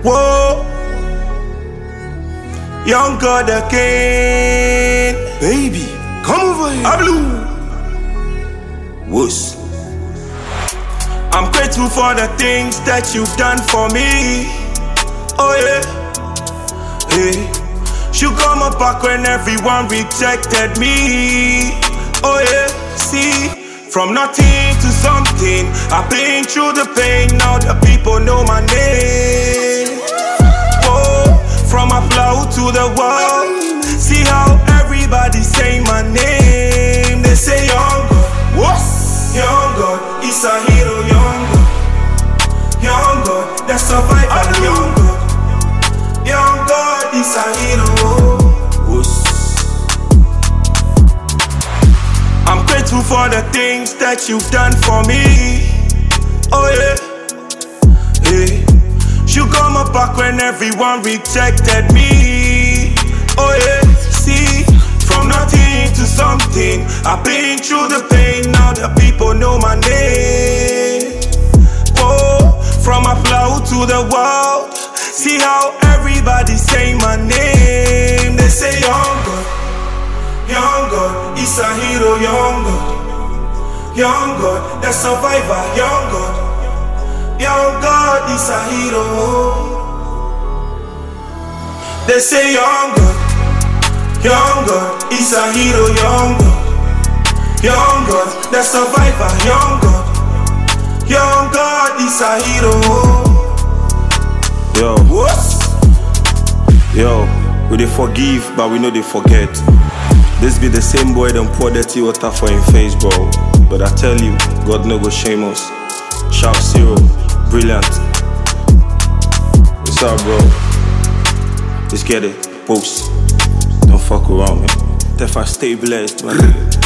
Whoa, young God again. Baby, come over here. Ablu. Wuss. I'm grateful for the things that you've done for me. Oh yeah. Hey, you got my back when everyone rejected me. Oh yeah. See, from nothing to something, I've been through the pain. Now the people know my name. Oh, from a plow to the wall. See how everybody say my name. They say young God. What? Young God is a hero, young God. Young God, the survivor, young God. Young God is a hero. Wuss. I'm grateful for the things that you've done for me. Oh yeah. Hey, you got my back when everyone rejected me. Oh yeah. See, from nothing to something, I've been through the pain. Now the people know my name. Oh, from a plow to the wall. See how everybody say my name. They say young God. Young God is a hero, young God. Young God, the survivor, young God. Young God is a hero. They say young God. Young God is a hero, young God. Young God, the survivor, young God. Young God is a hero. Yo, What? yo, we dey forgive, but we know they forget. This be the same boy them pour dirty water for him face, bro. But I tell you, God no go shame us. Sharp Zero, brilliant. What's up, bro? Let's get it. Post. Don't fuck around, man. If I stay blessed, man.